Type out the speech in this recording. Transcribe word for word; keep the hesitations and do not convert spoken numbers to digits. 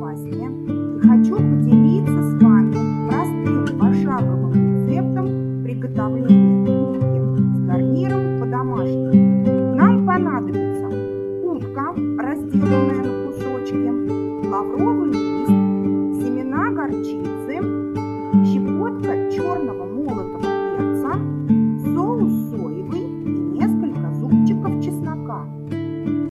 безопаснее и хочу поделиться с вами простым пошаговым рецептом приготовления утки с гарниром по-домашнему. Нам понадобится утка, разделанная